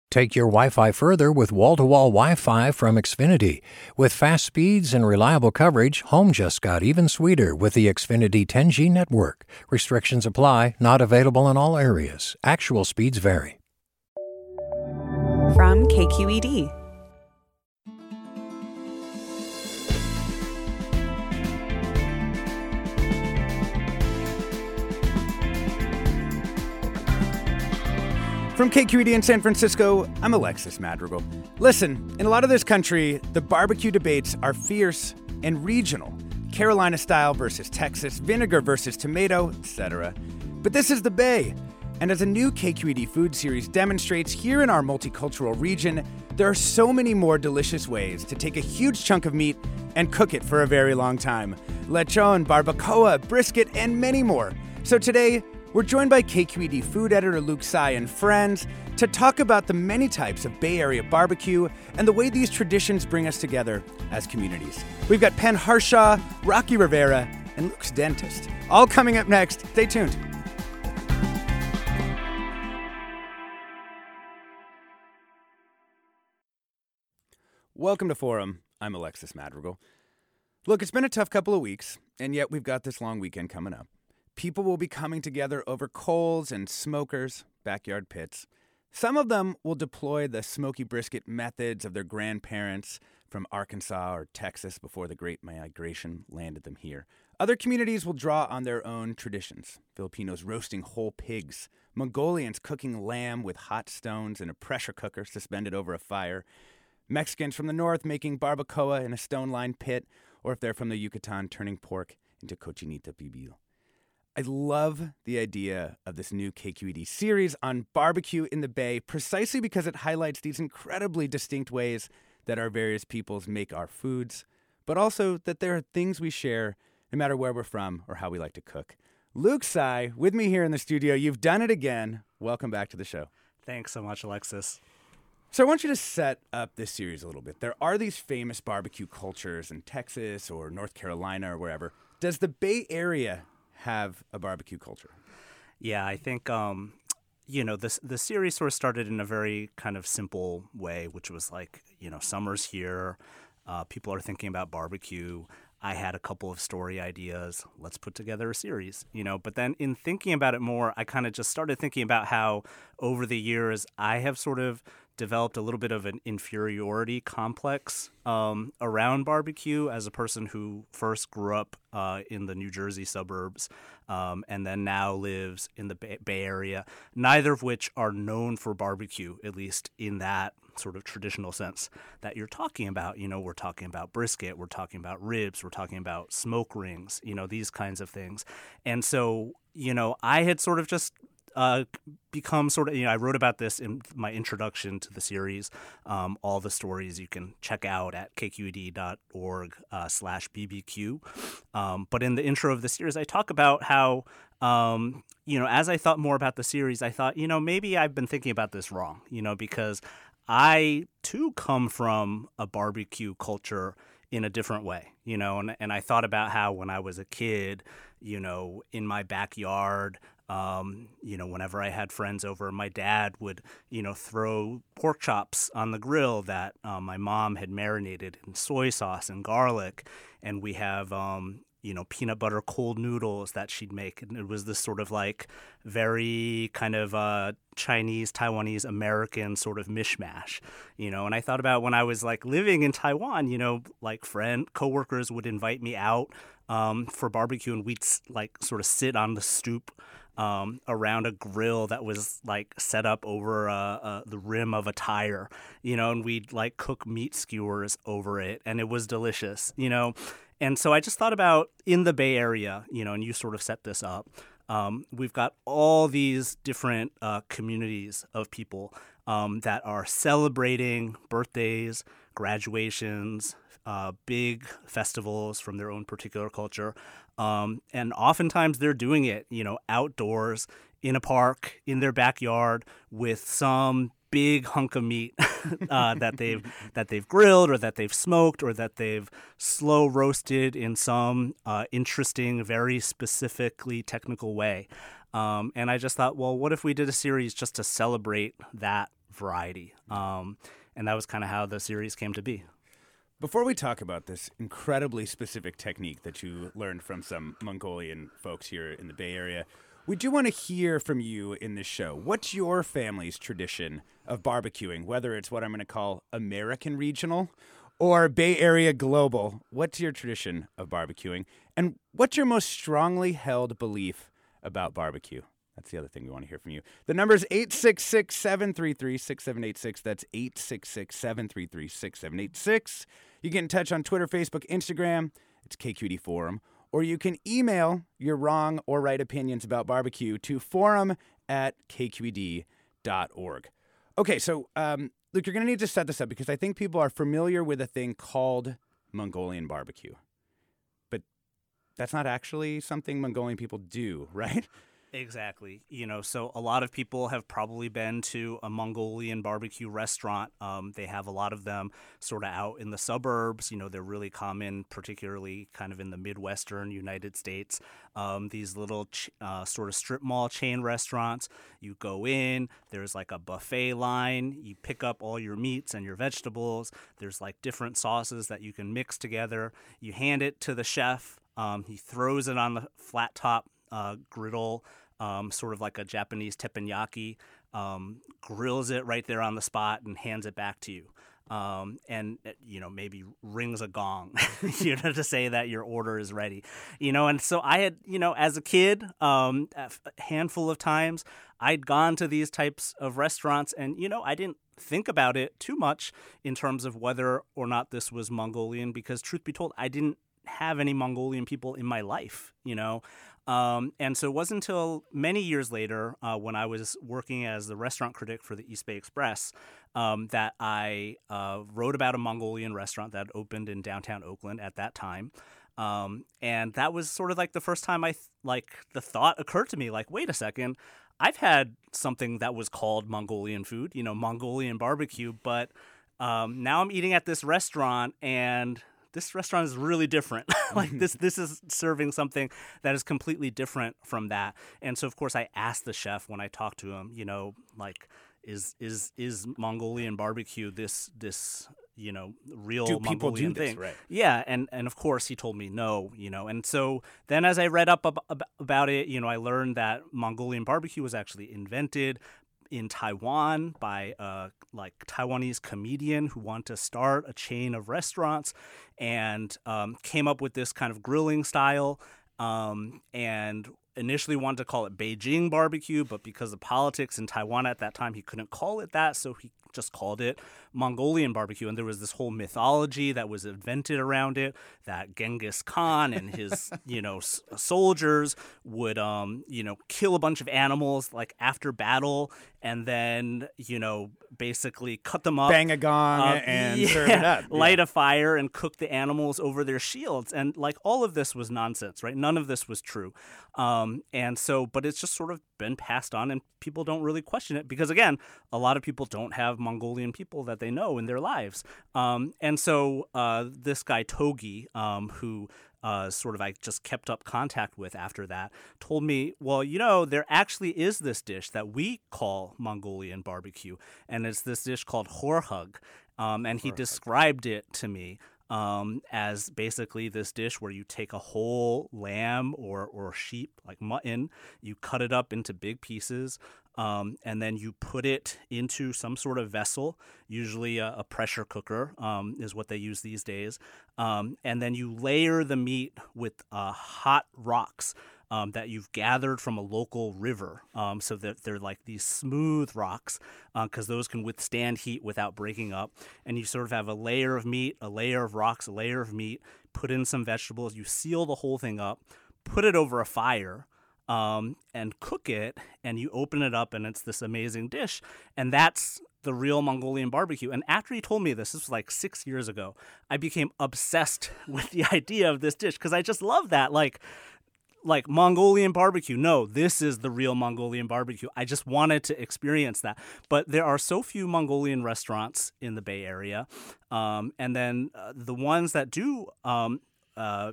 Take your Wi-Fi further with wall-to-wall Wi-Fi from Xfinity. With fast speeds and reliable coverage, home just got even sweeter with the Xfinity 10G network. Restrictions apply, not available in all areas. Actual speeds vary. From KQED. From KQED in San Francisco, I'm Alexis Madrigal. Listen, in a lot of this country, the barbecue debates are fierce and regional. Carolina style versus Texas, vinegar versus tomato, etc. But this is the Bay. And as a new KQED food series demonstrates, here in our multicultural region, there are so many more delicious ways to take a huge chunk of meat and cook it for a very long time. Lechon, barbacoa, brisket, and many more. So today, we're joined by KQED food editor Luke Tsai and friends to talk about the many types of Bay Area barbecue and the way these traditions bring us together as communities. We've got Penn Harshaw, Rocky Rivera, and Luke's dentist. All coming up next. Stay tuned. Welcome to Forum. I'm Alexis Madrigal. Look, it's been a tough couple of weeks, and yet we've got this long weekend coming up. People will be coming together over coals and smokers, backyard pits. Some of them will deploy the smoky brisket methods of their grandparents from Arkansas or Texas before the Great Migration landed them here. Other communities will draw on their own traditions. Filipinos roasting whole pigs, Mongolians cooking lamb with hot stones in a pressure cooker suspended over a fire, Mexicans from the north making barbacoa in a stone-lined pit, or if they're from the Yucatan, turning pork into cochinita pibil. I love the idea of this new KQED series on barbecue in the Bay precisely because it highlights these incredibly distinct ways that our various peoples make our foods, but also that there are things we share no matter where we're from or how we like to cook. Luke Tsai, with me here in the studio. You've done it again. Welcome back to the show. Thanks so much, Alexis. So I want you to set up this series a little bit. There are these famous barbecue cultures in Texas or North Carolina or wherever. Does the Bay Area have a barbecue culture? Yeah, I think, the series sort of started in a very kind of simple way, which was like, summer's here. People are thinking about barbecue. I had a couple of story ideas. Let's put together a series, But then in thinking about it more, I kind of just started thinking about how over the years I have sort of developed a little bit of an inferiority complex around barbecue as a person who first grew up in the New Jersey suburbs and then now lives in the Bay Area, neither of which are known for barbecue, at least in that sort of traditional sense that you're talking about. We're talking about brisket, we're talking about ribs, we're talking about smoke rings, these kinds of things. And so, I had sort of just become sort of, I wrote about this in my introduction to the series, all the stories you can check out at kqed.org/bbq. But in the intro of the series, I talk about how, as I thought more about the series, I thought, maybe I've been thinking about this wrong, because I too come from a barbecue culture in a different way, and I thought about how when I was a kid, in my backyard, whenever I had friends over, my dad would, throw pork chops on the grill that my mom had marinated in soy sauce and garlic. And we have, peanut butter cold noodles that she'd make. And it was this sort of like very kind of Chinese, Taiwanese, American sort of mishmash, And I thought about when I was like living in Taiwan, like coworkers would invite me out for barbecue, and we'd like sort of sit on the stoop around a grill that was like set up over the rim of a tire, and we'd like cook meat skewers over it, and it was delicious, And so I just thought about in the Bay Area, and you sort of set this up. We've got all these different communities of people that are celebrating birthdays, graduations, big festivals from their own particular culture. And oftentimes they're doing it, outdoors, in a park, in their backyard, with some big hunk of meat that they've grilled or that they've smoked or that they've slow roasted in some interesting, very specifically technical way. And I just thought, well, what if we did a series just to celebrate that variety. And that was kind of how the series came to be. Before we talk about this incredibly specific technique that you learned from some Mongolian folks here in the Bay Area, we do want to hear from you in this show. What's your family's tradition of barbecuing, whether it's what I'm going to call American regional or Bay Area global? What's your tradition of barbecuing? And what's your most strongly held belief about barbecue? That's the other thing we want to hear from you. The number is 866-733-6786. That's 866-733-6786. You get in touch on Twitter, Facebook, Instagram. It's KQED Forum. Or you can email your wrong or right opinions about barbecue to forum@kqed.org. Okay, so Luke, you're going to need to set this up because I think people are familiar with a thing called Mongolian barbecue. But that's not actually something Mongolian people do, right? Exactly. So a lot of people have probably been to a Mongolian barbecue restaurant. They have a lot of them sort of out in the suburbs. They're really common, particularly kind of in the Midwestern United States. These little sort of strip mall chain restaurants. You go in, there's like a buffet line. You pick up all your meats and your vegetables. There's like different sauces that you can mix together. You hand it to the chef. He throws it on the flat top griddle, sort of like a Japanese teppanyaki, grills it right there on the spot and hands it back to you. And maybe rings a gong, to say that your order is ready. And so I had, as a kid, a handful of times I'd gone to these types of restaurants and, I didn't think about it too much in terms of whether or not this was Mongolian, because truth be told, I didn't have any Mongolian people in my life, and so it wasn't until many years later when I was working as the restaurant critic for the East Bay Express that I wrote about a Mongolian restaurant that opened in downtown Oakland at that time. And that was sort of like the first time the thought occurred to me, like, wait a second, I've had something that was called Mongolian food, Mongolian barbecue, but now I'm eating at this restaurant and this restaurant is really different. This is serving something that is completely different from that. And so, of course, I asked the chef when I talked to him, is Mongolian barbecue this real do people Mongolian do this, thing? Right. Yeah, and of course he told me no, and so then as I read up about it, I learned that Mongolian barbecue was actually invented in Taiwan by a Taiwanese comedian who wanted to start a chain of restaurants and came up with this kind of grilling style and initially wanted to call it Beijing barbecue, but because of politics in Taiwan at that time, he couldn't call it that, so he just called it Mongolian barbecue. And there was this whole mythology that was invented around it, that Genghis Khan and his, soldiers would, kill a bunch of animals after battle and then, basically cut them up. Bang a gong and serve it up. Light a fire and cook the animals over their shields. And all of this was nonsense, right? None of this was true. And so, but it's just sort of been passed on and people don't really question it because, again, a lot of people don't have Mongolian people that they know in their lives. And so this guy, Togi, who I just kept up contact with after that, told me, well, there actually is this dish that we call Mongolian barbecue, and it's this dish called horhug. And he described it to me as basically this dish where you take a whole lamb or sheep, like mutton, you cut it up into big pieces, and then you put it into some sort of vessel, usually a pressure cooker is what they use these days, and then you layer the meat with hot rocks that you've gathered from a local river, so that they're like these smooth rocks, because those can withstand heat without breaking up. And you sort of have a layer of meat, a layer of rocks, a layer of meat, put in some vegetables, you seal the whole thing up, put it over a fire, and cook it, and you open it up, and it's this amazing dish. And that's the real Mongolian barbecue. And after he told me this was like 6 years ago, I became obsessed with the idea of this dish, because I just love that. Like Mongolian barbecue. No, this is the real Mongolian barbecue. I just wanted to experience that. But there are so few Mongolian restaurants in the Bay Area. And then the ones that do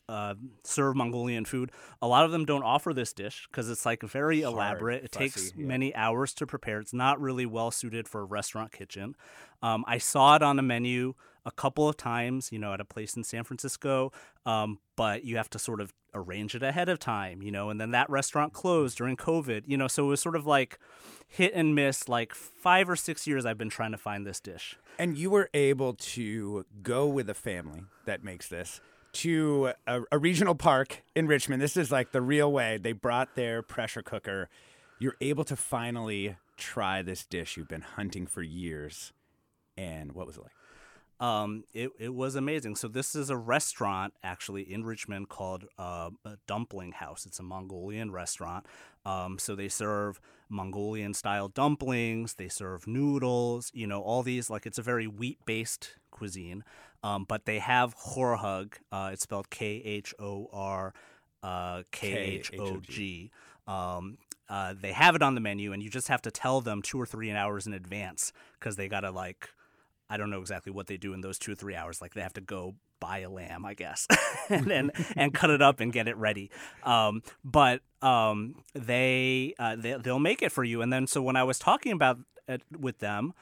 serve Mongolian food. A lot of them don't offer this dish because it's like very Hard, elaborate. It fussy, takes yeah. many hours to prepare. It's not really well suited for a restaurant kitchen. I saw it on a menu a couple of times, at a place in San Francisco, but you have to sort of arrange it ahead of time, and then that restaurant closed during COVID, so it was sort of like hit and miss. Like 5 or 6 years I've been trying to find this dish. And you were able to go with a family that makes this to a regional park in Richmond. This is like the real way. They brought their pressure cooker. You're able to finally try this dish you've been hunting for years. And what was it like? It was amazing. So this is a restaurant actually in Richmond called a Dumpling House. It's a Mongolian restaurant. So they serve Mongolian-style dumplings. They serve noodles. All these, like, it's a very wheat-based cuisine. But they have khorhug. It's spelled Khorkhog. They have it on the menu, and you just have to tell them 2 or 3 hours in advance because they gotta, like, I don't know exactly what they do in those 2 or 3 hours. Like, they have to go buy a lamb, I guess, and cut it up and get it ready. But they'll make it for you. And then so when I was talking about it with them,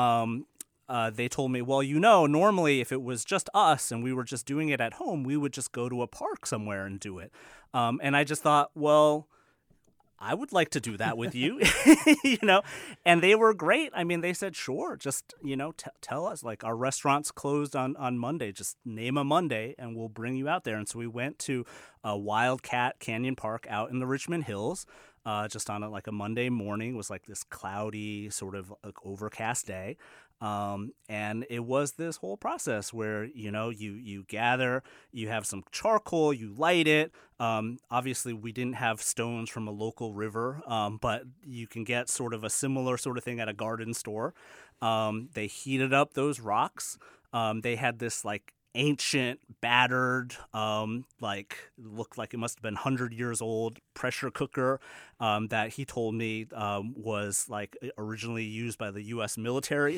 they told me, well, normally if it was just us and we were just doing it at home, we would just go to a park somewhere and do it. And I just thought, well, I would like to do that with you, and they were great. I mean, they said, sure, just, tell us, like, our restaurant's closed on Monday. Just name a Monday and we'll bring you out there. And so we went to Wildcat Canyon Park out in the Richmond Hills, just on a Monday morning. It was like this cloudy, sort of like overcast day. And it was this whole process where, you gather, you have some charcoal, you light it. Obviously, we didn't have stones from a local river, but you can get sort of a similar sort of thing at a garden store. They heated up those rocks. They had this, like, ancient, battered, looked like it must have been 100 years old pressure cooker that he told me was, like, originally used by the U.S. military.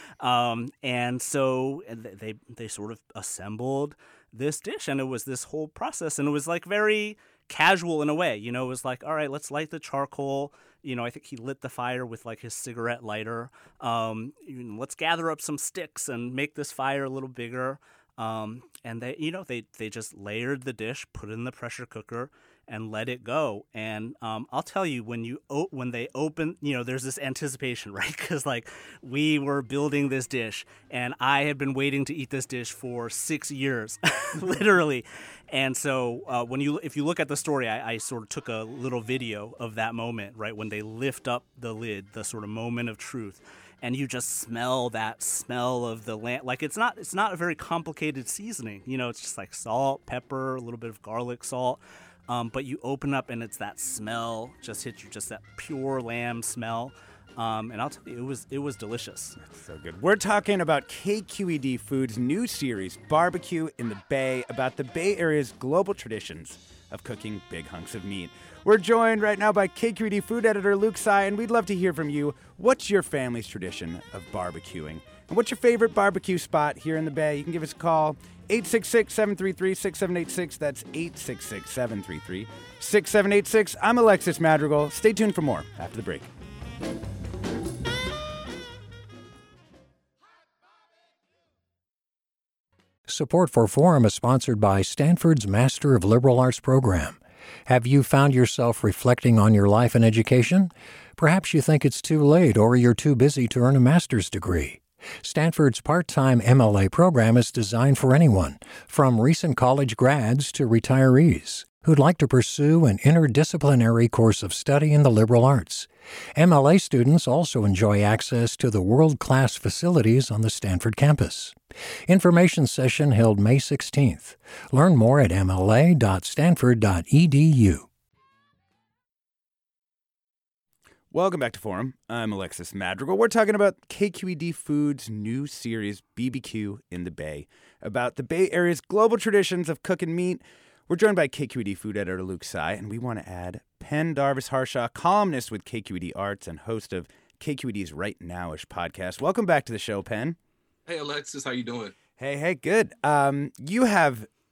And so they sort of assembled this dish, and it was this whole process, and it was, like, very casual in a way. It was like, all right, let's light the charcoal. I think he lit the fire with, like, his cigarette lighter. Let's gather up some sticks and make this fire a little bigger. And they just layered the dish, put it in the pressure cooker, and let it go. And I'll tell you, when they open, there's this anticipation, right? Because, like, we were building this dish, and I had been waiting to eat this dish for 6 years, literally. And so if you look at the story, I sort of took a little video of that moment, right, when they lift up the lid, the sort of moment of truth. And you just smell that smell of the lamb. Like, it's not a very complicated seasoning. It's just like salt, pepper, a little bit of garlic salt. But you open up and it's that smell just hits you, just that pure lamb smell. And I'll tell you, it was delicious. That's so good. We're talking about KQED Foods' new series, Barbecue in the Bay, about the Bay Area's global traditions of cooking big hunks of meat. We're joined right now by KQED food editor Luke Tsai, and we'd love to hear from you. What's your family's tradition of barbecuing? And what's your favorite barbecue spot here in the Bay? You can give us a call, 866-733-6786. That's 866-733-6786. I'm Alexis Madrigal. Stay tuned for more after the break. Support for Forum is sponsored by Stanford's Master of Liberal Arts program. Have you found yourself reflecting on your life and education? Perhaps you think it's too late or you're too busy to earn a master's degree. Stanford's part-time MLA program is designed for anyone, from recent college grads to retirees, who'd like to pursue an interdisciplinary course of study in the liberal arts. MLA students also enjoy access to the world-class facilities on the Stanford campus. Information session held May 16th. Learn more at mla.stanford.edu. Welcome back to Forum. I'm Alexis Madrigal. We're talking about KQED Foods' new series, BBQ in the Bay, about the Bay Area's global traditions of cooking meat. We're joined by KQED food editor Luke Tsai, and we want to add Penn Darvis-Harshaw, columnist with KQED Arts and host of KQED's Right Nowish podcast. Welcome back to the show, Penn. Hey, Alexis, how you doing? Hey, good. You have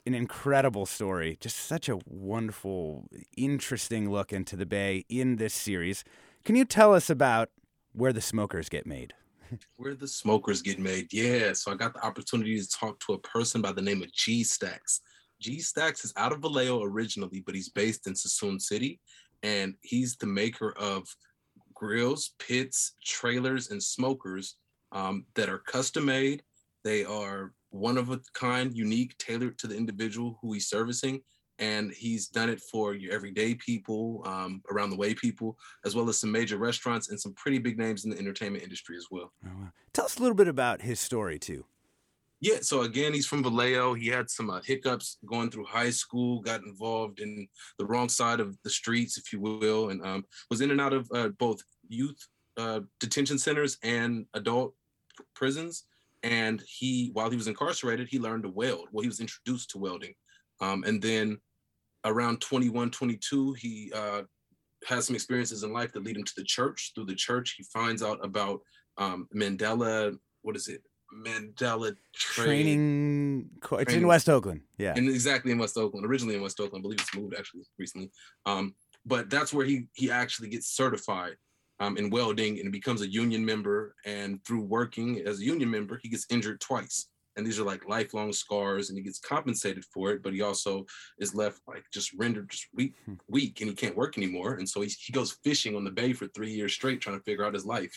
an incredible story. Just such a wonderful, interesting look into the Bay in this series. Can you tell us about where the smokers get made? Where the smokers get made. Yeah. So I got the opportunity to talk to a person by the name of G Stacks. G Stacks is out of Vallejo originally, but he's based in Suisun City. And he's the maker of grills, pits, trailers, and smokers that are custom made. They are one of a kind, unique, tailored to the individual who he's servicing. And he's done it for your everyday people, around the way people, as well as some major restaurants and some pretty big names in the entertainment industry as well. Oh, wow. Tell us a little bit about his story, too. Yeah, so again, he's from Vallejo. He had some hiccups going through high school, got involved in the wrong side of the streets, if you will, and was in and out of both youth detention centers and adult prisons. And while he was incarcerated, he learned to weld. Well, he was introduced to welding. And then around 21, 22, he has some experiences in life that lead him to the church. Through the church, he finds out about Mandela, Mandela training. It's in West Oakland. Yeah. And exactly in West Oakland, originally in West Oakland. I believe it's moved actually recently. But that's where he actually gets certified in welding and becomes a union member. And through working as a union member, he gets injured twice. And these are like lifelong scars, and he gets compensated for it, but he also is left like just rendered just weak, and he can't work anymore. And so he goes fishing on the Bay for 3 years straight, trying to figure out his life.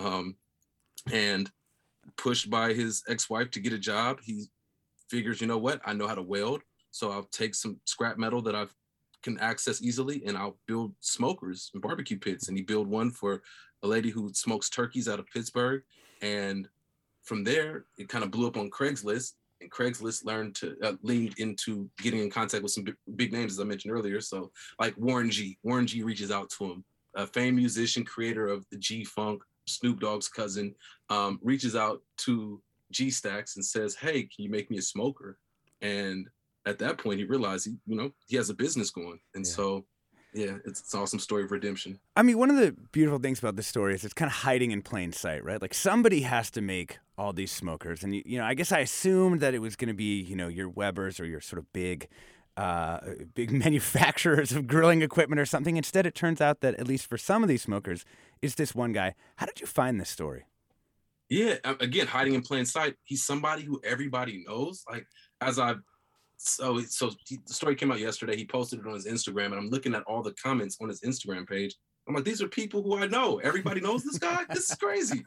And pushed by his ex-wife to get a job, he figures, you know what, I know how to weld, so I'll take some scrap metal that I can access easily, and I'll build smokers and barbecue pits. And he built one for a lady who smokes turkeys out of Pittsburgh. And from there, it kind of blew up on Craigslist, and Craigslist leaned into getting in contact with some big names, as I mentioned earlier. So like Warren G reaches out to him, a famed musician, creator of the G-Funk, Snoop Dogg's cousin, reaches out to G Stacks and says, hey, can you make me a smoker? And at that point, he realized he has a business going. And so, yeah, it's an awesome story of redemption. I mean, one of the beautiful things about this story is it's kind of hiding in plain sight, right? Like somebody has to make all these smokers. And, I guess I assumed that it was going to be, your Weber's or your sort of big manufacturers of grilling equipment or something. Instead, it turns out that, at least for some of these smokers, it's this one guy. How did you find this story? Yeah, again, hiding in plain sight. He's somebody who everybody knows. Like, the story came out yesterday. He posted it on his Instagram, and I'm looking at all the comments on his Instagram page. I'm like, these are people who I know. Everybody knows this guy. This is crazy.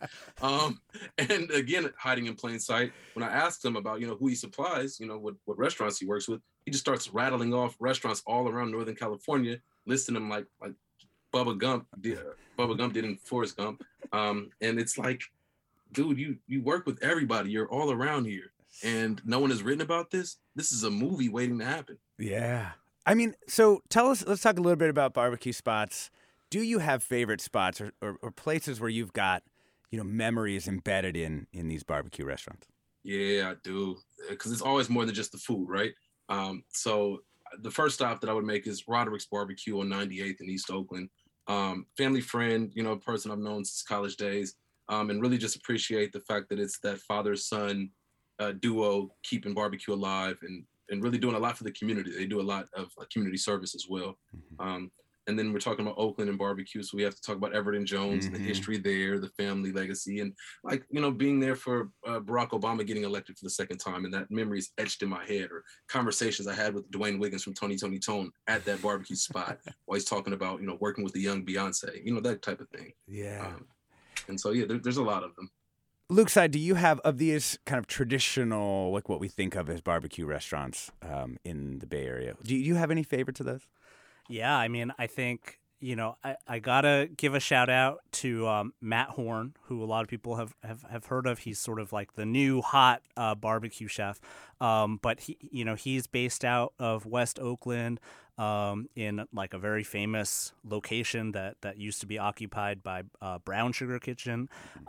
And again, hiding in plain sight. When I asked him about, who he supplies, what restaurants he works with, he just starts rattling off restaurants all around Northern California, listing them like Bubba Gump did in Forrest Gump. And it's like, dude, you work with everybody. You're all around here. And no one has written about this. This is a movie waiting to happen. Yeah. I mean, so let's talk a little bit about barbecue spots. Do you have favorite spots or places where you've got, memories embedded in these barbecue restaurants? Yeah, I do. Because it's always more than just the food, right? So the first stop that I would make is Roderick's Barbecue on 98th in East Oakland. Family friend, person I've known since college days. And really just appreciate the fact that it's that father-son duo keeping barbecue alive and really doing a lot for the community. They do a lot of community service as well. Mm-hmm. And then we're talking about Oakland and barbecue, so we have to talk about Everett and Jones and the history there, the family legacy, and being there for Barack Obama getting elected for the second time, and that memory is etched in my head. Or conversations I had with Dwayne Wiggins from Tony Tone at that barbecue spot while he's talking about working with the young Beyonce, that type of thing. Yeah. And so there's a lot of them. Luke Side, do you have, of these kind of traditional, like what we think of as barbecue restaurants in the Bay Area, do you have any favorites of those? Yeah, I mean, I think, I gotta give a shout out to Matt Horn, who a lot of people have heard of. He's sort of like the new hot barbecue chef. But he's based out of West Oakland, in like a very famous location that used to be occupied by Brown Sugar Kitchen.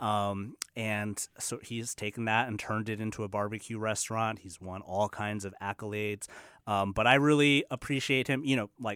And so he's taken that and turned it into a barbecue restaurant. He's won all kinds of accolades. But I really appreciate him,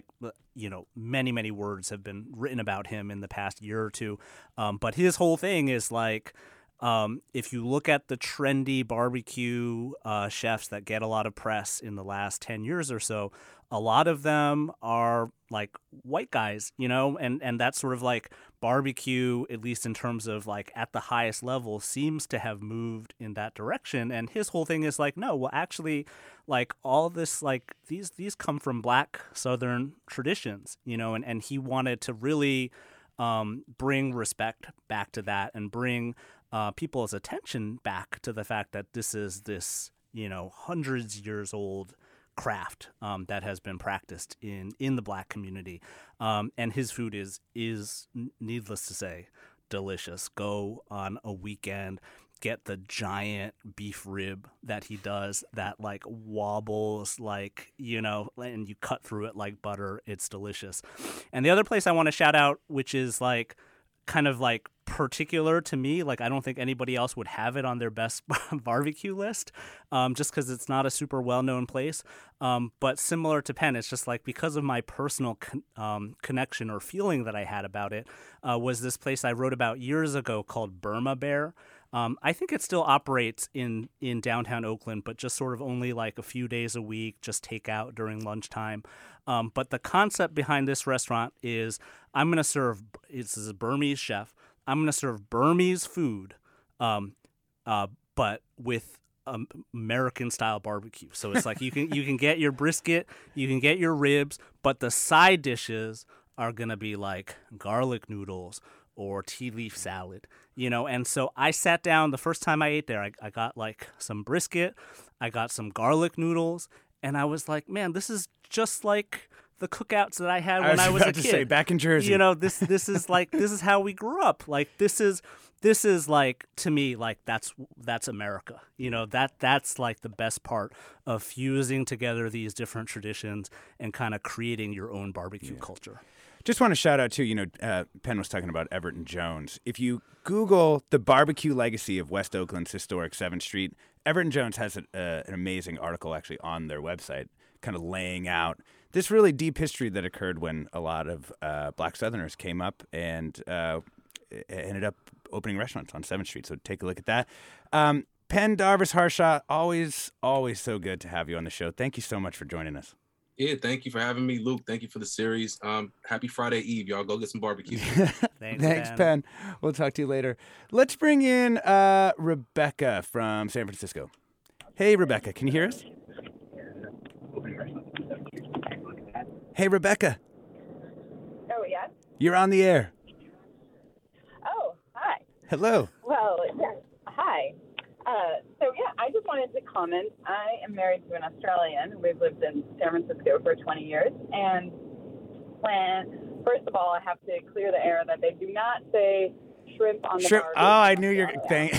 many, many words have been written about him in the past year or two. But his whole thing is like, If you look at the trendy barbecue chefs that get a lot of press in the last 10 years or so, a lot of them are like white guys, and that's sort of like barbecue, at least in terms of like at the highest level, seems to have moved in that direction. And his whole thing is like, no, well, actually, like all this, like these come from Black Southern traditions, and he wanted to really bring respect back to that and bring people's attention back to the fact that this is this, hundreds years old craft that has been practiced in the Black community. And his food is needless to say, delicious. Go on a weekend, get the giant beef rib that he does that like wobbles like, and you cut through it like butter. It's delicious. And the other place I want to shout out, which is like kind of like particular to me, like I don't think anybody else would have it on their best barbecue list, just because it's not a super well-known place. But similar to Penn, it's just like because of my personal connection or feeling that I had about it, was this place I wrote about years ago called Burma Bear. I think it still operates in downtown Oakland, but just sort of only like a few days a week, just take out during lunchtime. But the concept behind this restaurant is I'm going to serve, this is a Burmese chef, I'm going to serve Burmese food, but with American style barbecue. So it's like you can get your brisket, you can get your ribs, but the side dishes are going to be like garlic noodles or tea leaf salad, and so I sat down the first time I ate there. I got like some brisket, I got some garlic noodles, and I was like, man, this is just like the cookouts that I had when I was a kid. To say, back in Jersey. This is like, this is how we grew up. Like this is like, to me, like that's America. That's like the best part of fusing together these different traditions and kind of creating your own barbecue culture. Just want to shout out too, Penn was talking about Everett & Jones. If you Google the barbecue legacy of West Oakland's historic 7th Street, Everett & Jones has an amazing article actually on their website, kind of laying out this really deep history that occurred when a lot of Black Southerners came up and ended up opening restaurants on 7th Street. So take a look at that. Penn Darvis Harshaw, always so good to have you on the show. Thank you so much for joining us. Yeah, thank you for having me, Luke. Thank you for the series. Happy Friday Eve, y'all. Go get some barbecue. Thanks, Penn. We'll talk to you later. Let's bring in Rebecca from San Francisco. Hey, Rebecca, can you hear us? Hey, Rebecca. Oh, yes? You're on the air. Oh, hi. Hello. Well, yes, hi. I just wanted to comment. I am married to an Australian. We've lived in San Francisco for 20 years. And first of all, I have to clear the air that they do not say shrimp on the barbie. Oh, I knew you're saying.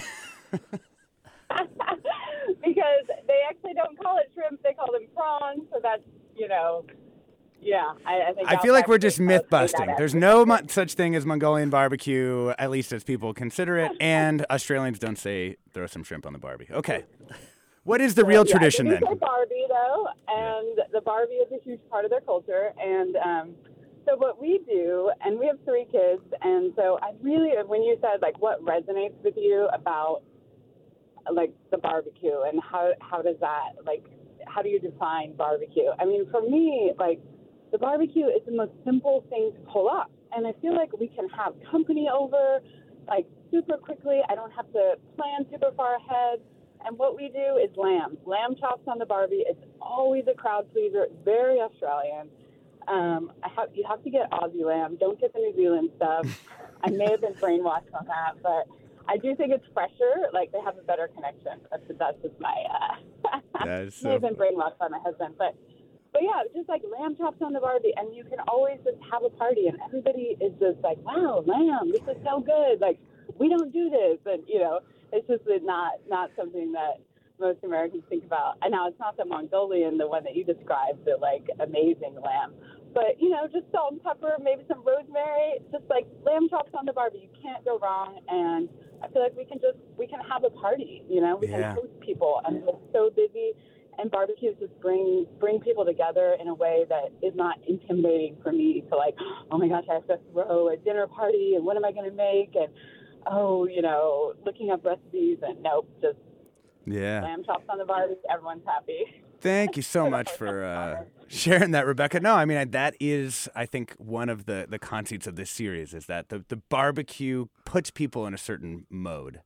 Because they actually don't call it shrimp. They call them prawns. So that's, yeah. I feel like we're just myth busting. There's no such thing as Mongolian barbecue, at least as people consider it. And Australians don't say throw some shrimp on the barbie. Okay. What is the real tradition then? They say barbie though, and the barbie is a huge part of their culture. And so what we do, and we have 3 kids, and so I really, when you said like what resonates with you about like the barbecue and how does that, like, how do you define barbecue? I mean, for me, like, the barbecue is the most simple thing to pull off. And I feel like we can have company over, like, super quickly. I don't have to plan super far ahead. And what we do is lamb chops on the barbie. It's always a crowd pleaser. It's very Australian. You have to get Aussie lamb. Don't get the New Zealand stuff. I may have been brainwashed on that, but I do think it's fresher. Like, they have a better connection. That's just my, may have been brainwashed by my husband. But yeah, just like lamb chops on the barbie, and you can always just have a party, and everybody is just like, wow, lamb, this is so good. Like, we don't do this. And, it's just not something that most Americans think about. And now it's not the Mongolian, the one that you described, the, like, amazing lamb. But, just salt and pepper, maybe some rosemary, just like lamb chops on the barbie. You can't go wrong. And I feel like we can have a party, we can host people. And we're so busy. And barbecues just bring people together in a way that is not intimidating for me to, like, oh my gosh, I have to throw a dinner party and what am I going to make? And oh, looking up recipes, and nope, just Yeah. lamb chops on the barbie. Everyone's happy. Thank you so much for sharing that, Rebecca. No, I mean, that is, I think, one of the conceits of this series is that the barbecue puts people in a certain mode.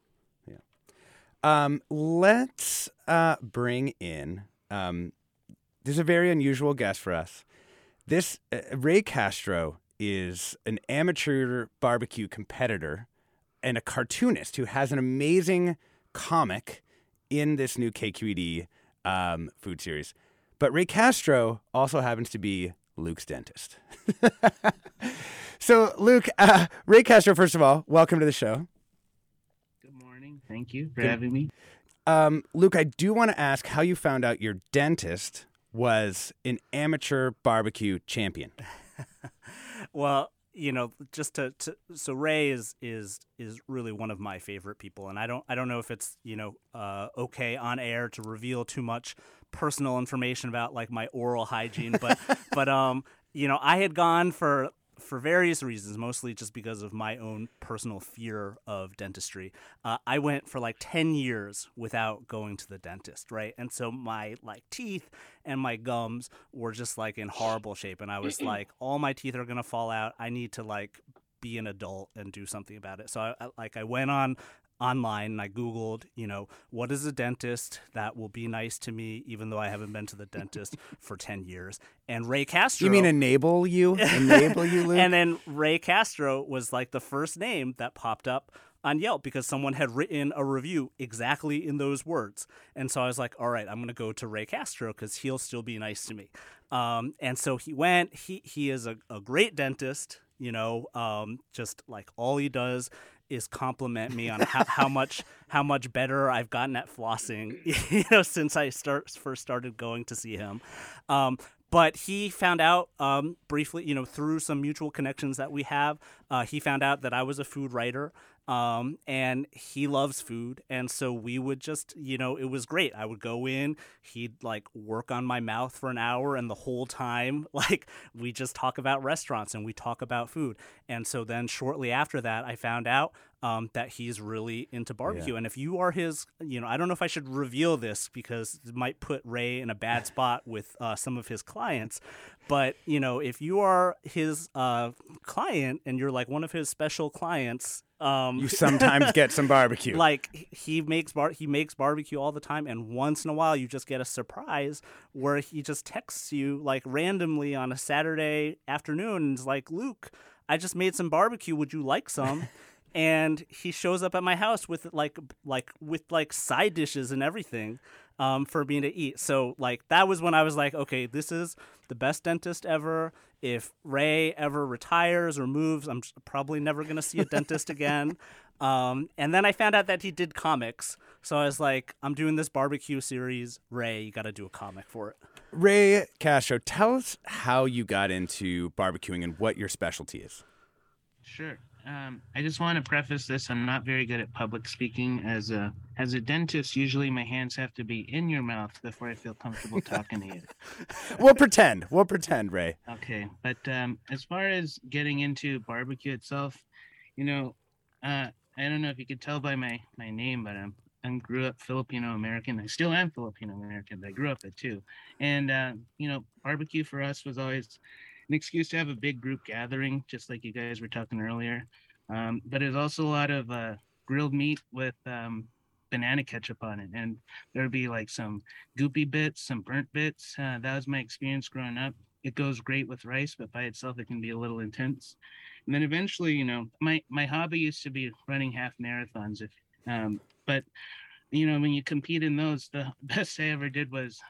Yeah. Let's bring in, there's a very unusual guest for us. This, Ray Castro is an amateur barbecue competitor and a cartoonist who has an amazing comic in this new KQED food series. But Ray Castro also happens to be Luke's dentist. So, Luke, Ray Castro, first of all, welcome to the show. Good morning. Thank you for having me. Luke, I do want to ask how you found out your dentist was an amateur barbecue champion. Well, just so Ray is really one of my favorite people, and I don't know if it's okay on air to reveal too much personal information about like my oral hygiene, but I had gone for various reasons, mostly just because of my own personal fear of dentistry. I went for like 10 years without going to the dentist, right? And so my like teeth and my gums were just like in horrible shape. And I was like, all my teeth are going to fall out. I need to like be an adult and do something about it. So I went online and I Googled, what is a dentist that will be nice to me, even though I haven't been to the dentist for 10 years. And Ray Castro. You mean enable you? Enable you, Luke? And then Ray Castro was like the first name that popped up on Yelp because someone had written a review exactly in those words. And so I was like, all right, I'm going to go to Ray Castro because he'll still be nice to me. And so he went. He is a great dentist, just like all he does is compliment me on how much better I've gotten at flossing, since I first started going to see him. But he found out briefly, through some mutual connections that we have, he found out that I was a food writer. And he loves food. And so we would just, it was great. I would go in, he'd like work on my mouth for an hour. And the whole time, like we just talk about restaurants and we talk about food. And so then shortly after that, I found out that he's really into barbecue. Yeah. And if you are his, I don't know if I should reveal this because it might put Ray in a bad spot with some of his clients. But, if you are his client and you're like one of his special clients, you sometimes get some barbecue. Like he makes barbecue all the time, and once in a while you just get a surprise where he just texts you like randomly on a Saturday afternoon and is like, "Luke, I just made some barbecue. Would you like some?" And he shows up at my house with with side dishes and everything for me to eat. So like that was when I was like, okay, this is the best dentist ever. If Ray ever retires or moves, I'm probably never going to see a dentist again. And then I found out that he did comics. So I was like, I'm doing this barbecue series. Ray, you got to do a comic for it. Ray Castro, tell us how you got into barbecuing and what your specialty is. Sure. I just want to preface this. I'm not very good at public speaking. As a dentist, usually my hands have to be in your mouth before I feel comfortable talking to you. We'll pretend, Ray. Okay. But as far as getting into barbecue itself, I don't know if you could tell by my name, but I grew up Filipino American. I still am Filipino American, but I grew up it too. And, barbecue for us was always an excuse to have a big group gathering, just like you guys were talking earlier. But there's also a lot of grilled meat with banana ketchup on it. And there'd be like some goopy bits, some burnt bits. That was my experience growing up. It goes great with rice, but by itself, it can be a little intense. And then eventually, my hobby used to be running half marathons. But when you compete in those, the best I ever did was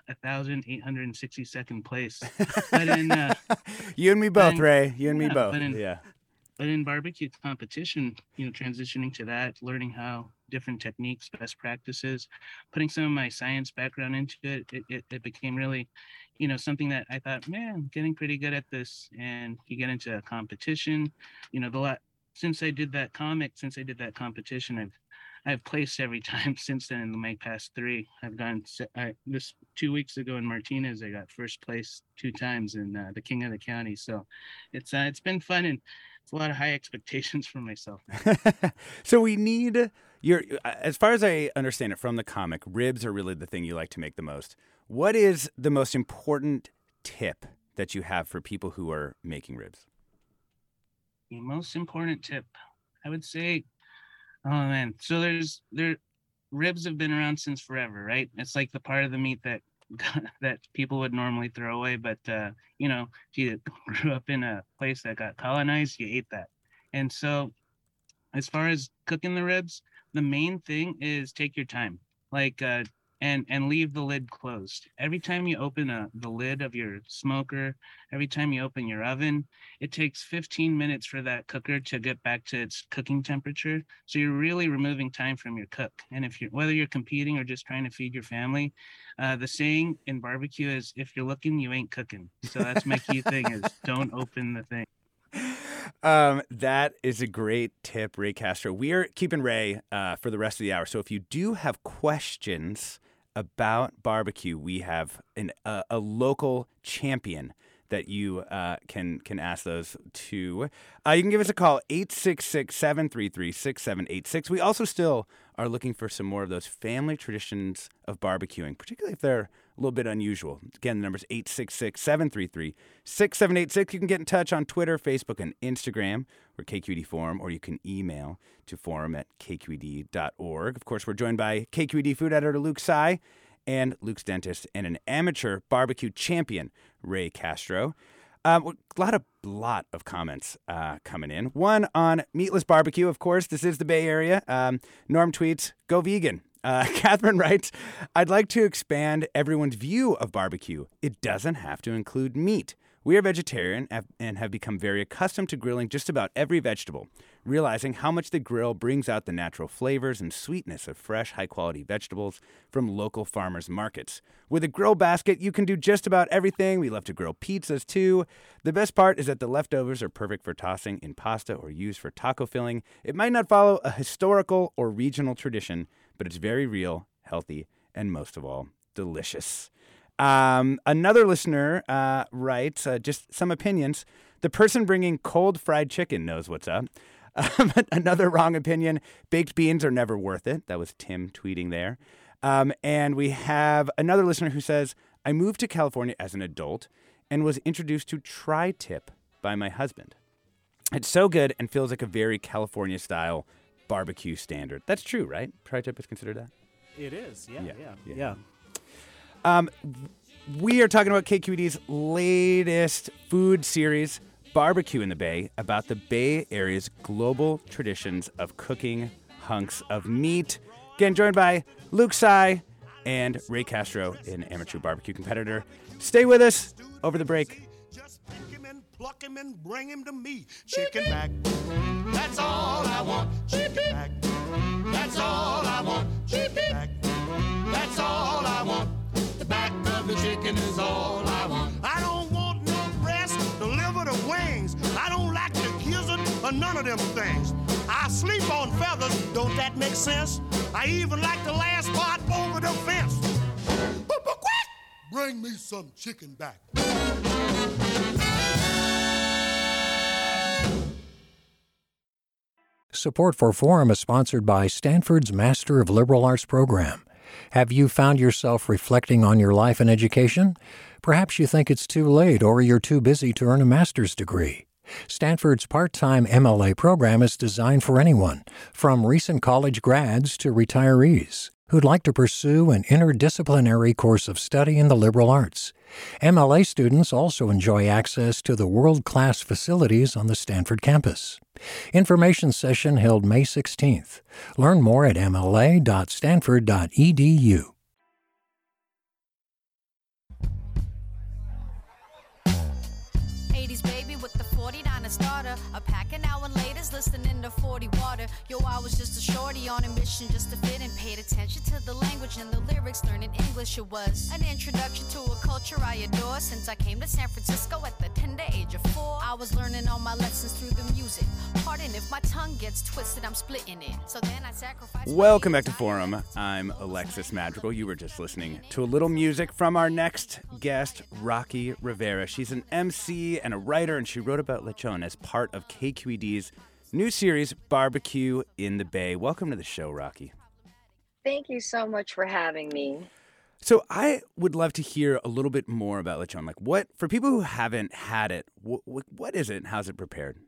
1,862nd place. But in you and me both, Ray. You and me both. But in barbecue competition, transitioning to that, learning how different techniques, best practices, putting some of my science background into it became really, something that I thought, man, I'm getting pretty good at this. And you get into a competition, since I did that competition, I've placed every time since then in my past 3. I've gone this 2 weeks ago in Martinez. I got first place 2 times in the King of the County. So it's been fun, and it's a lot of high expectations for myself. So we need as far as I understand it from the comic, ribs are really the thing you like to make the most. What is the most important tip that you have for people who are making ribs? The most important tip, I would say, oh man, so ribs have been around since forever, right? It's like the part of the meat that people would normally throw away, but if you grew up in a place that got colonized, you ate that. And so as far as cooking the ribs, the main thing is take your time, and leave the lid closed. Every time you open the lid of your smoker, every time you open your oven, it takes 15 minutes for that cooker to get back to its cooking temperature. So you're really removing time from your cook. And whether you're competing or just trying to feed your family, the saying in barbecue is, if you're looking, you ain't cooking. So that's my key thing is don't open the thing. That is a great tip, Ray Castro. We are keeping Ray for the rest of the hour. So if you do have questions about barbecue, we have a local champion that you can ask those to. You can give us a call, 866-733-6786. We also still are looking for some more of those family traditions of barbecuing, particularly if they're a little bit unusual. Again, the number's 866-733-6786. You can get in touch on Twitter, Facebook, and Instagram. We're KQED Forum, or you can email to forum@kqed.org. Of course, we're joined by KQED food editor Luke Tsai and Luke's dentist and an amateur barbecue champion, Ray Castro. A lot of comments coming in. One on meatless barbecue, of course. This is the Bay Area. Norm tweets, "Go vegan." Catherine writes, "I'd like to expand everyone's view of barbecue. It doesn't have to include meat. We are vegetarian and have become very accustomed to grilling just about every vegetable, realizing how much the grill brings out the natural flavors and sweetness of fresh, high-quality vegetables from local farmers' markets. With a grill basket, you can do just about everything. We love to grill pizzas, too. The best part is that the leftovers are perfect for tossing in pasta or used for taco filling. It might not follow a historical or regional tradition, but it's very real, healthy, and most of all, delicious." Another listener writes, just some opinions. "The person bringing cold fried chicken knows what's up." Another wrong opinion. "Baked beans are never worth it." That was Tim tweeting there. And we have another listener who says, "I moved to California as an adult and was introduced to tri-tip by my husband. It's so good and feels like a very California-style barbecue standard." That's true, right? Tri-tip is considered that? It is, yeah. We are talking about KQED's latest food series, Barbecue in the Bay, about the Bay Area's global traditions of cooking hunks of meat. Again, joined by Luke Tsai and Ray Castro, an amateur barbecue competitor. Stay with us over the break. Just pick him and pluck him and bring him to me. Chicken back, that's all I want. Chicken back, that's all I want. Chicken back, that's all I want. The back of the chicken is all I want. I don't want no breast, the liver, the wings. I don't like the gizzard or none of them things. I sleep on feathers, don't that make sense? I even like the last part over the fence. Bring me some chicken back. Support for Forum is sponsored by Stanford's Master of Liberal Arts program. Have you found yourself reflecting on your life and education? Perhaps you think it's too late or you're too busy to earn a master's degree. Stanford's part-time MLA program is designed for anyone, from recent college grads to retirees, who'd like to pursue an interdisciplinary course of study in the liberal arts. MLA students also enjoy access to the world-class facilities on the Stanford campus. Information session held May 16th. Learn more at mla.stanford.edu. Starter, a pack an hour later, listening to 40 Water. Yo, I was just a shorty on a mission just to fit and paid attention to the language and the lyrics. Learning English, it was an introduction to a culture I adore. Since I came to San Francisco at the tender age of 4, I was learning all my lessons through the music. Pardon if my tongue gets twisted, I'm splitting it. So then I sacrifice. Welcome back to Forum. I'm Alexis Madrigal. You were just listening to a little music from our next guest, Rocky Rivera. She's an MC and a writer, and she wrote about Lechon as part of KQED's new series, Barbecue in the Bay. Welcome to the show, Rocky. Thank you so much for having me. So I would love to hear a little bit more about lechon. Like, what, for people who haven't had it, what is it and how's it prepared?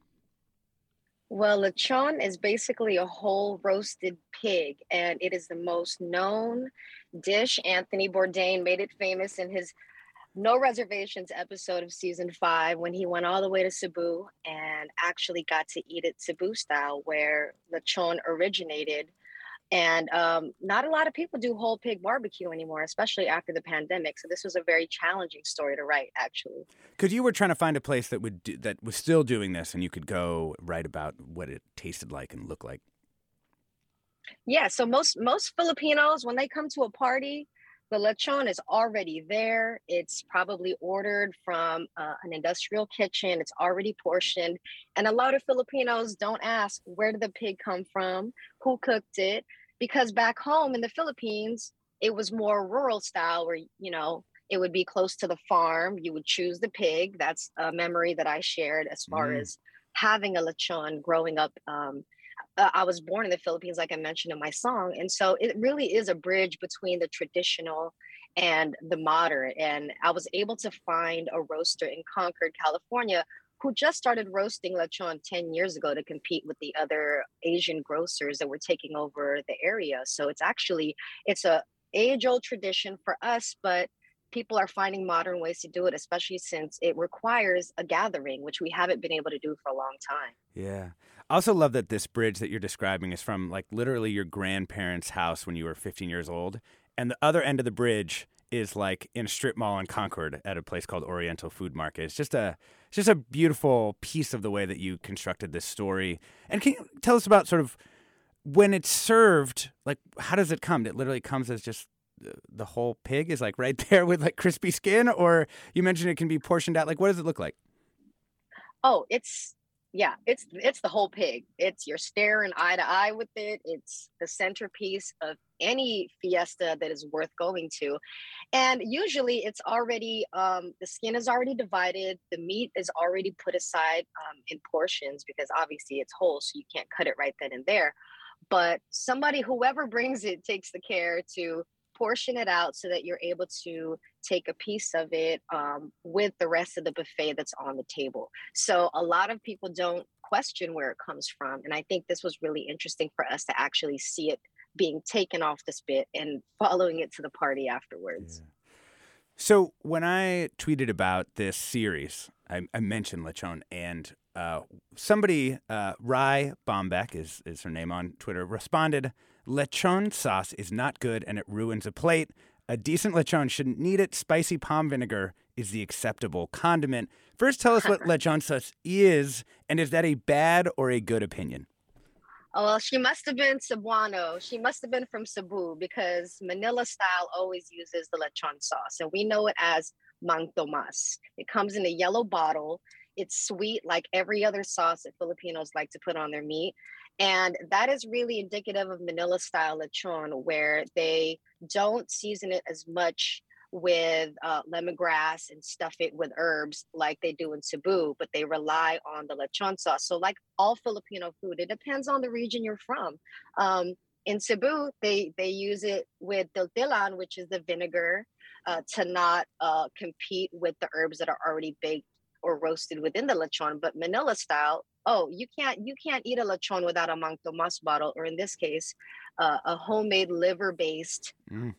Well, lechon is basically a whole roasted pig, and it is the most known dish. Anthony Bourdain made it famous in his No Reservations episode of season 5 when he went all the way to Cebu and actually got to eat it Cebu style, where lechon originated. And not a lot of people do whole pig barbecue anymore, especially after the pandemic. So this was a very challenging story to write, actually. Because you were trying to find a place that that was still doing this, and you could go write about what it tasted like and looked like. Yeah, so most Filipinos, when they come to a party, the lechon is already there. It's probably ordered from an industrial kitchen. It's already portioned. And a lot of Filipinos don't ask, where did the pig come from? Who cooked it? Because back home in the Philippines, it was more rural style where, you know, it would be close to the farm. You would choose the pig. That's a memory that I shared as far as having a lechon growing up. I was born in the Philippines, like I mentioned in my song. And so it really is a bridge between the traditional and the modern. And I was able to find a roaster in Concord, California, who just started roasting lechon 10 years ago to compete with the other Asian grocers that were taking over the area. So it's a age-old tradition for us, but people are finding modern ways to do it, especially since it requires a gathering, which we haven't been able to do for a long time. Yeah. I also love that this bridge that you're describing is from like literally your grandparents' house when you were 15 years old. And the other end of the bridge is like in a strip mall in Concord at a place called Oriental Food Market. It's just a beautiful piece of the way that you constructed this story. And can you tell us about sort of when it's served, like how does it come? It literally comes as just the whole pig is like right there with like crispy skin, or you mentioned it can be portioned out. Like, what does it look like? Oh, it's the whole pig. You're staring eye to eye with it. It's the centerpiece of any fiesta that is worth going to. And usually it's already, the skin is already divided. The meat is already put aside in portions because obviously it's whole, so you can't cut it right then and there. But whoever brings it takes the care to portion it out so that you're able to take a piece of it with the rest of the buffet that's on the table. So a lot of people don't question where it comes from. And I think this was really interesting for us to actually see it being taken off the spit and following it to the party afterwards. Yeah. So when I tweeted about this series, I mentioned lechon, and somebody, Rye Bombeck is her name on Twitter, responded, "Lechon sauce is not good and it ruins a plate. A decent lechon shouldn't need it. Spicy palm vinegar is the acceptable condiment." First, tell us what lechon sauce is, and is that a bad or a good opinion? Oh, well, she must have been Cebuano. She must have been from Cebu because Manila style always uses the lechon sauce. And we know it as Mang Tomas. It comes in a yellow bottle. It's sweet like every other sauce that Filipinos like to put on their meat. And that is really indicative of Manila style lechon, where they don't season it as much with lemongrass and stuff it with herbs like they do in Cebu, but they rely on the lechon sauce. So like all Filipino food, it depends on the region you're from. In Cebu, they use it with tiltilan, which is the vinegar, to not compete with the herbs that are already baked or roasted within the lechon. But Manila style, you can't eat a lechon without a Mang Tomas bottle, or in this case, a homemade liver-based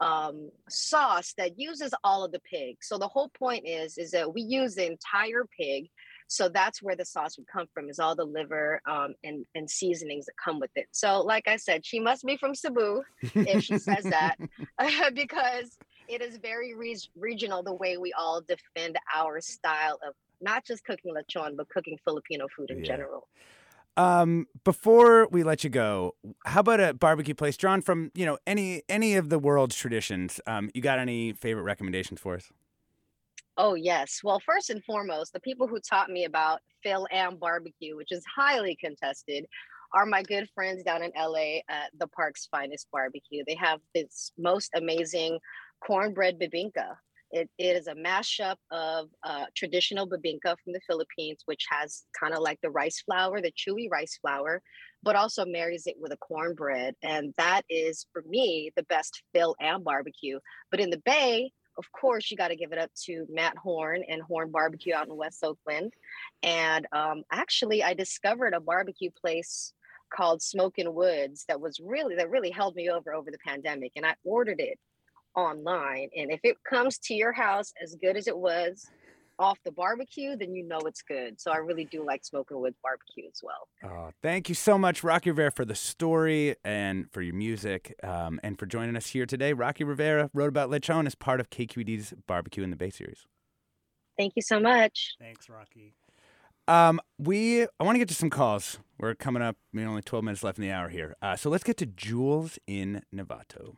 sauce that uses all of the pig. So the whole point is that we use the entire pig. So that's where the sauce would come from, is all the liver and seasonings that come with it. So like I said, she must be from Cebu if she says that, because it is very regional the way we all defend our style of not just cooking lechon, but cooking Filipino food in general. Before we let you go, how about a barbecue place drawn from, any of the world's traditions? You got any favorite recommendations for us? Oh, yes. Well, first and foremost, the people who taught me about Phil Am Barbecue, which is highly contested, are my good friends down in LA at the Park's Finest Barbecue. They have this most amazing cornbread bibinka. It is a mashup of traditional bibinka from the Philippines, which has kind of like the rice flour, the chewy rice flour, but also marries it with a cornbread. And that is, for me, the best Phil Am barbecue. But in the Bay, of course, you got to give it up to Matt Horn and Horn Barbecue out in West Oakland. And actually, I discovered a barbecue place called Smokin' Woods that really held me over the pandemic. And I ordered it online, and if it comes to your house as good as it was off the barbecue, then you know it's good. So I really do like Smokin' Woods barbecue as well. Oh, thank you so much, Rocky Rivera, for the story and for your music, and for joining us here today. Rocky Rivera wrote about lechon as part of KQED's Barbecue in the Bay series. Thank you so much. Thanks, Rocky. I want to get to some calls. We're coming up, only 12 minutes left in the hour here. So let's get to Jules in Novato.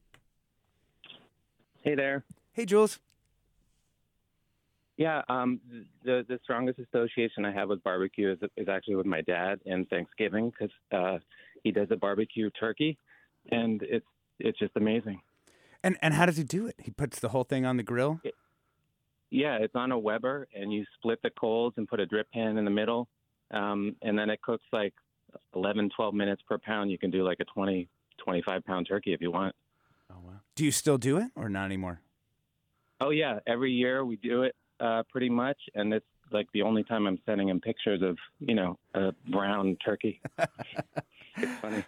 Hey there. Hey, Jules. Yeah, the strongest association I have with barbecue is actually with my dad and Thanksgiving, because he does a barbecue turkey, and it's just amazing. And how does he do it? He puts the whole thing on the grill? It's on a Weber, and you split the coals and put a drip pan in the middle, and then it cooks like 11, 12 minutes per pound. You can do like a 20, 25-pound turkey if you want. Oh, wow. Do you still do it or not anymore? Oh, yeah. Every year we do it pretty much, and it's like the only time I'm sending him pictures of, a brown turkey. It's funny.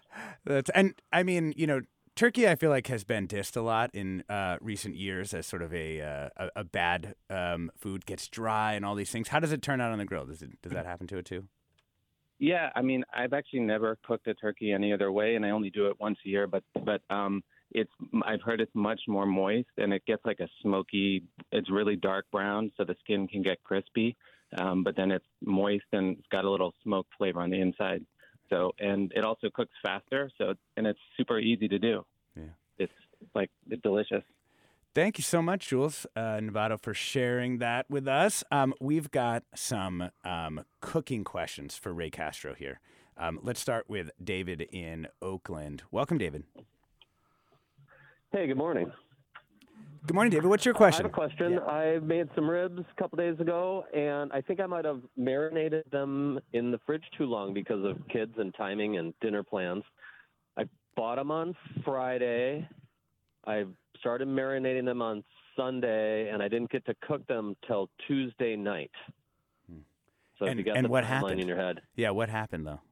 Turkey, I feel like, has been dissed a lot in recent years as sort of a bad food, gets dry and all these things. How does it turn out on the grill? Does that happen to it too? Yeah, I've actually never cooked a turkey any other way, and I only do it once a year. But I've heard it's much more moist, and it gets like a smoky. It's really dark brown, so the skin can get crispy, but then it's moist and it's got a little smoked flavor on the inside. So, and it also cooks faster. And it's super easy to do. Yeah, it's delicious. Thank you so much, Jules Novato, for sharing that with us. We've got some cooking questions for Ray Castro here. Let's start with David in Oakland. Welcome, David. Hey, good morning. Good morning, David. What's your question? I have a question. Yeah. I made some ribs a couple days ago, and I think I might have marinated them in the fridge too long because of kids and timing and dinner plans. I bought them on Friday. I started marinating them on Sunday, and I didn't get to cook them till Tuesday night. So if you got the what timeline happened? In your head. Yeah, what happened, though?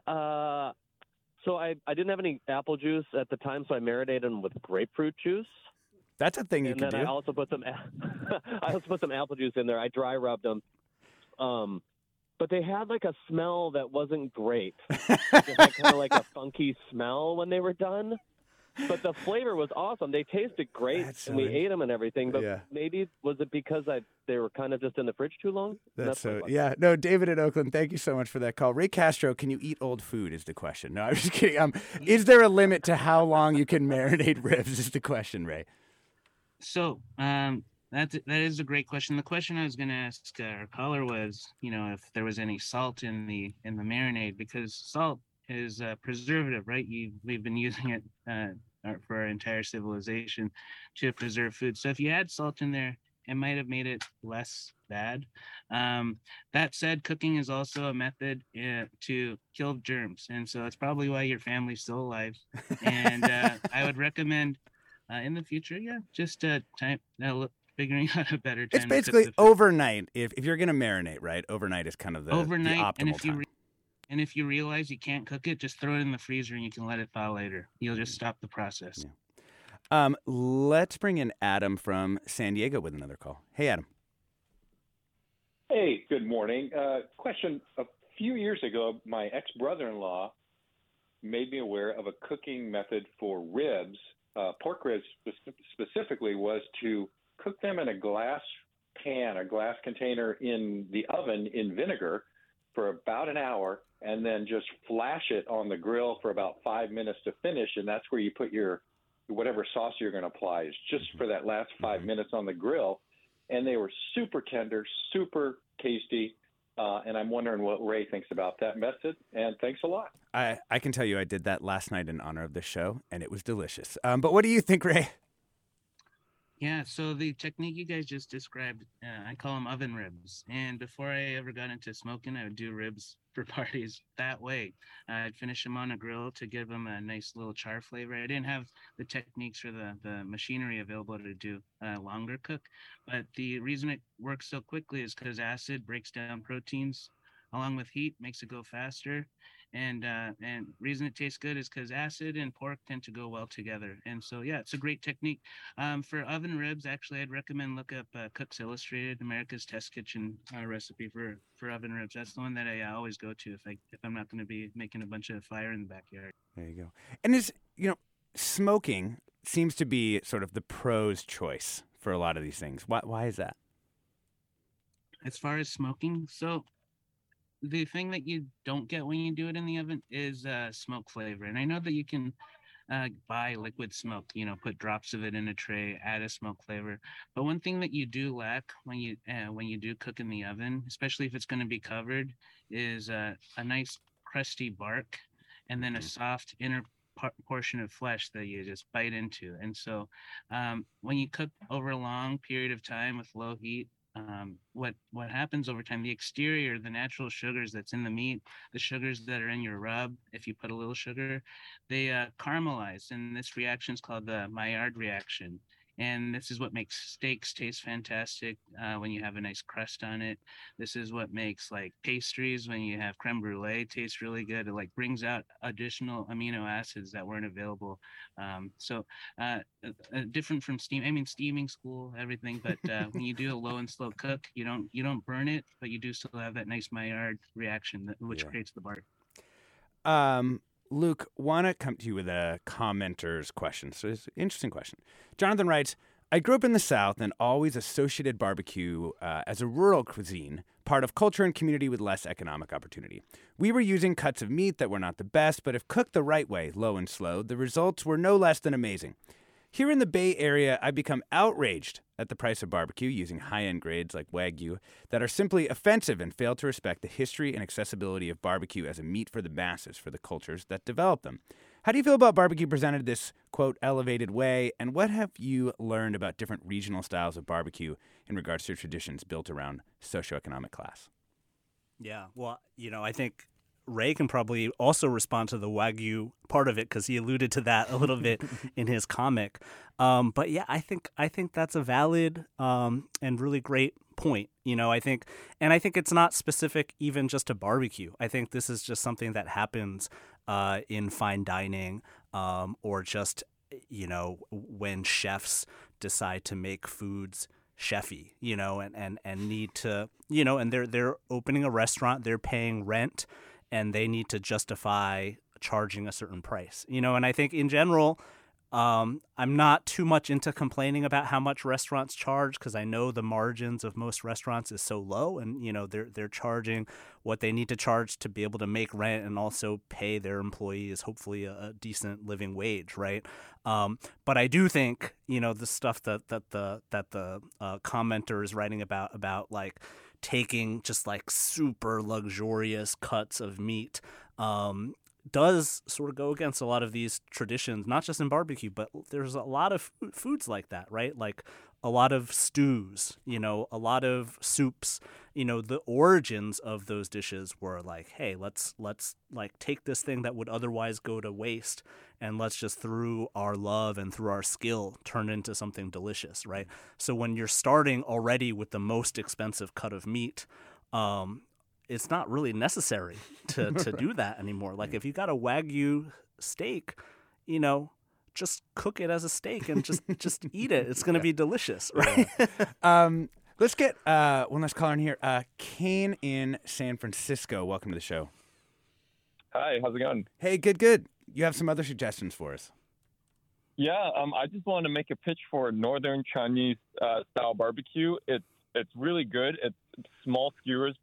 So I didn't have any apple juice at the time, so I marinated them with grapefruit juice. That's a thing you can do. And then I also put some apple juice in there. I dry rubbed them. But they had like a smell that wasn't great. They had kind of like a funky smell when they were done. But the flavor was awesome. They tasted great, and we ate them and everything. But maybe was it because they were kind of just in the fridge too long? No, David in Oakland, thank you so much for that call. Ray Castro, can you eat old food is the question. No, I'm just kidding. Is there a limit to how long you can marinate ribs is the question, Ray. So that is a great question. The question I was going to ask our caller was, if there was any salt in the marinade, because salt is a preservative, right? We've been using it for our entire civilization to preserve food. So if you add salt in there, it might have made it less bad. That said, cooking is also a method to kill germs, and so it's probably why your family's still alive. And I would recommend in the future, just figuring out a better time. It's basically overnight. If you're going to marinate, right? Overnight is kind of the optimal time. And if you realize you can't cook it, just throw it in the freezer and you can let it thaw later. You'll just stop the process. Yeah. Let's bring in Adam from San Diego with another call. Hey, Adam. Hey, good morning. Question. A few years ago, my ex-brother-in-law made me aware of a cooking method for ribs. Pork ribs specifically was to cook them in a glass pan, a glass container in the oven in vinegar for about an hour, and then just flash it on the grill for about 5 minutes to finish. And that's where you put your whatever sauce you're going to apply, is just for that last 5 minutes on the grill. And they were super tender, super tasty. And I'm wondering what Ray thinks about that method. And thanks a lot. I can tell you I did that last night in honor of the show, and it was delicious. But what do you think, Ray? Yeah, so the technique you guys just described, I call them oven ribs. And before I ever got into smoking, I would do ribs for parties that way. I'd finish them on a grill to give them a nice little char flavor. I didn't have the techniques or the machinery available to do longer cook. But the reason it works so quickly is because acid breaks down proteins along with heat, makes it go faster. And reason it tastes good is because acid and pork tend to go well together. And so, yeah, it's a great technique. For oven ribs, actually, I'd recommend look up Cooks Illustrated, America's Test Kitchen recipe for oven ribs. That's the one that I always go to if I'm not going to be making a bunch of fire in the backyard. There you go. And smoking seems to be sort of the pro's choice for a lot of these things. Why is that? As far as smoking, so the thing that you don't get when you do it in the oven is smoke flavor. And I know that you can buy liquid smoke, put drops of it in a tray, add a smoke flavor. But one thing that you do lack when you do cook in the oven, especially if it's going to be covered, is a nice crusty bark and then a soft inner portion of flesh that you just bite into. And so when you cook over a long period of time with low heat, what happens over time, the exterior, the natural sugars that's in the meat, the sugars that are in your rub, if you put a little sugar, they caramelize. And this reaction is called the Maillard reaction. And this is what makes steaks taste fantastic when you have a nice crust on it. This is what makes like pastries, when you have creme brulee, taste really good. It like brings out additional amino acids that weren't available. Different from steaming school, everything. But when you do a low and slow cook, you don't burn it, but you do still have that nice Maillard reaction which creates the bark. Luke, want to come to you with a commenter's question. So it's an interesting question. Jonathan writes, I grew up in the South and always associated barbecue as a rural cuisine, part of culture and community with less economic opportunity. We were using cuts of meat that were not the best, but if cooked the right way, low and slow, the results were no less than amazing. Here in the Bay Area, I've become outraged at the price of barbecue using high-end grades like Wagyu that are simply offensive and fail to respect the history and accessibility of barbecue as a meat for the masses, for the cultures that developed them. How do you feel about barbecue presented this, quote, elevated way, and what have you learned about different regional styles of barbecue in regards to traditions built around socioeconomic class? Yeah, well, I think Ray can probably also respond to the Wagyu part of it because he alluded to that a little bit in his comic. But yeah, I think that's a valid and really great point. I think it's not specific even just to barbecue. I think this is just something that happens in fine dining or just when chefs decide to make foods chefy, and need to, and they're opening a restaurant, they're paying rent, and they need to justify charging a certain price, and I think in general, I'm not too much into complaining about how much restaurants charge because I know the margins of most restaurants is so low, and they're charging what they need to charge to be able to make rent and also pay their employees hopefully a decent living wage, right? But I do think the stuff that the commenter is writing about like taking just like super luxurious cuts of meat does sort of go against a lot of these traditions, not just in barbecue, but there's a lot of foods like that, right? Like a lot of stews, a lot of soups, the origins of those dishes were like, hey, let's like take this thing that would otherwise go to waste and let's just through our love and through our skill turn it into something delicious, right? So when you're starting already with the most expensive cut of meat, it's not really necessary to do that anymore. Like if you got a Wagyu steak, just cook it as a steak and just eat it. It's going to be delicious, right? Yeah. Let's get one last caller in here. Kane in San Francisco. Welcome to the show. Hi, how's it going? Hey, good. You have some other suggestions for us. Yeah, I just wanted to make a pitch for Northern Chinese style barbecue. It's really good. It's small skewers based.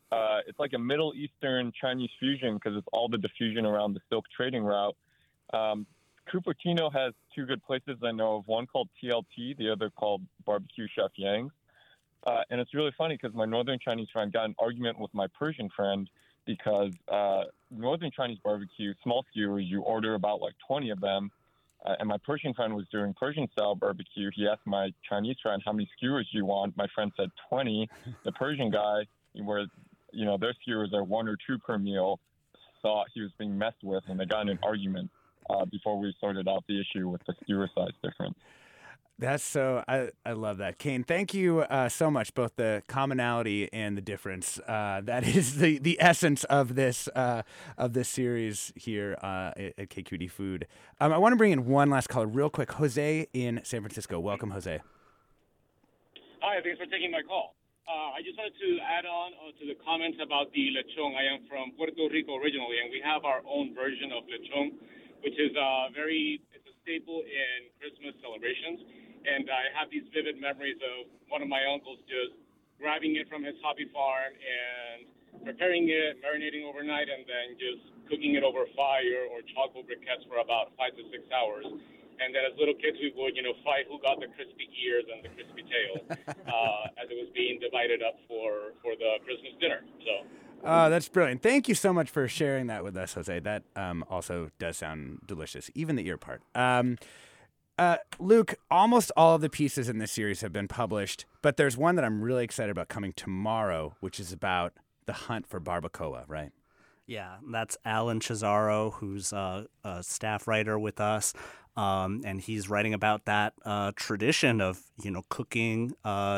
It's like a Middle Eastern Chinese fusion because it's all the diffusion around the Silk trading route. Cupertino has two good places I know of, one called TLT, the other called Barbecue Chef Yang's. And it's really funny because my Northern Chinese friend got an argument with my Persian friend because Northern Chinese barbecue, small skewers, you order about like 20 of them. And my Persian friend was doing Persian-style barbecue. He asked my Chinese friend, how many skewers do you want? My friend said 20. The Persian guy, where their skewers are 1 or 2 per meal, thought he was being messed with, and they got in an argument before we sorted out the issue with the skewer size difference. That's so, I love that. Kane, thank you so much, both the commonality and the difference. That is the essence of this series here at KQED Food. I want to bring in one last caller real quick. Jose in San Francisco. Welcome, Jose. Hi, thanks for taking my call. I just wanted to add on to the comments about the lechon. I am from Puerto Rico originally, and we have our own version of lechon, which is it's a staple in Christmas celebrations. And I have these vivid memories of one of my uncles just grabbing it from his hobby farm and preparing it, marinating overnight, and then just cooking it over fire or charcoal briquettes for about 5 to 6 hours. And then as little kids, we would, fight who got the crispy ears and the crispy tail as it was being divided up for the Christmas dinner. So. That's brilliant. Thank you so much for sharing that with us, Jose. That also does sound delicious, even the ear part. Luke, almost all of the pieces in this series have been published, but there's one that I'm really excited about coming tomorrow, which is about the hunt for barbacoa, right? Yeah, that's Alan Cesaro, who's a staff writer with us, and he's writing about that tradition of, cooking,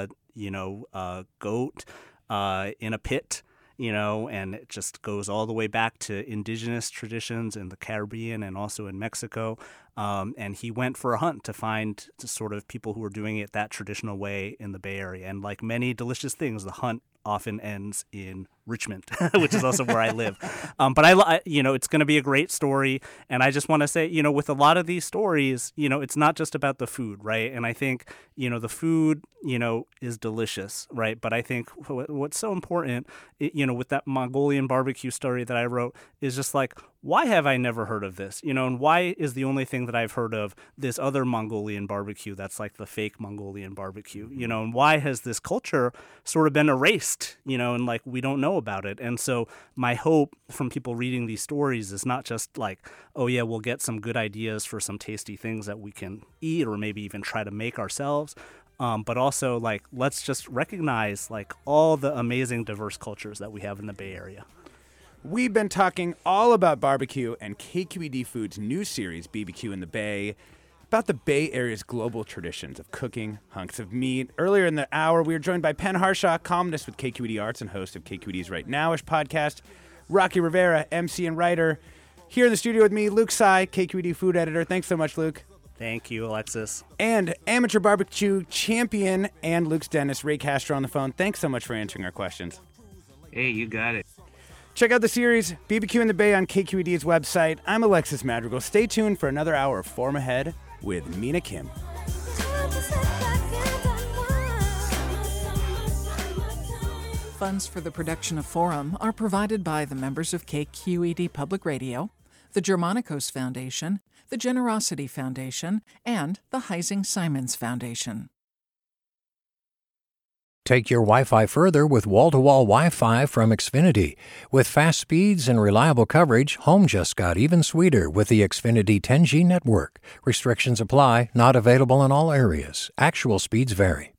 goat in a pit. And it just goes all the way back to indigenous traditions in the Caribbean and also in Mexico. And he went for a hunt to find sort of people who were doing it that traditional way in the Bay Area. And like many delicious things, the hunt often ends in Richmond, which is also where I live. But it's going to be a great story. And I just want to say, with a lot of these stories, it's not just about the food, right? And I think, the food, is delicious, right? But I think what's so important, with that Mongolian barbecue story that I wrote is just like, why have I never heard of this? And why is the only thing that I've heard of this other Mongolian barbecue that's like the fake Mongolian barbecue? And why has this culture sort of been erased, and like we don't know about it? And so my hope from people reading these stories is not just like, oh yeah, we'll get some good ideas for some tasty things that we can eat or maybe even try to make ourselves. But also like, let's just recognize like all the amazing diverse cultures that we have in the Bay Area. We've been talking all about barbecue and KQED Food's new series, BBQ in the Bay, about the Bay Area's global traditions of cooking hunks of meat. Earlier in the hour, we were joined by Penn Harshaw, columnist with KQED Arts and host of KQED's Right Nowish podcast, Rocky Rivera, MC and writer. Here in the studio with me, Luke Tsai, KQED Food editor. Thanks so much, Luke. Thank you, Alexis. And amateur barbecue champion and Luke's dentist, Ray Castro, on the phone. Thanks so much for answering our questions. Hey, you got it. Check out the series, BBQ in the Bay, on KQED's website. I'm Alexis Madrigal. Stay tuned for another hour of Forum Ahead with Mina Kim. Funds for the production of Forum are provided by the members of KQED Public Radio, the Germanicos Foundation, the Generosity Foundation, and the Heising-Simons Foundation. Take your Wi-Fi further with wall-to-wall Wi-Fi from Xfinity. With fast speeds and reliable coverage, home just got even sweeter with the Xfinity 10G network. Restrictions apply, not available in all areas. Actual speeds vary.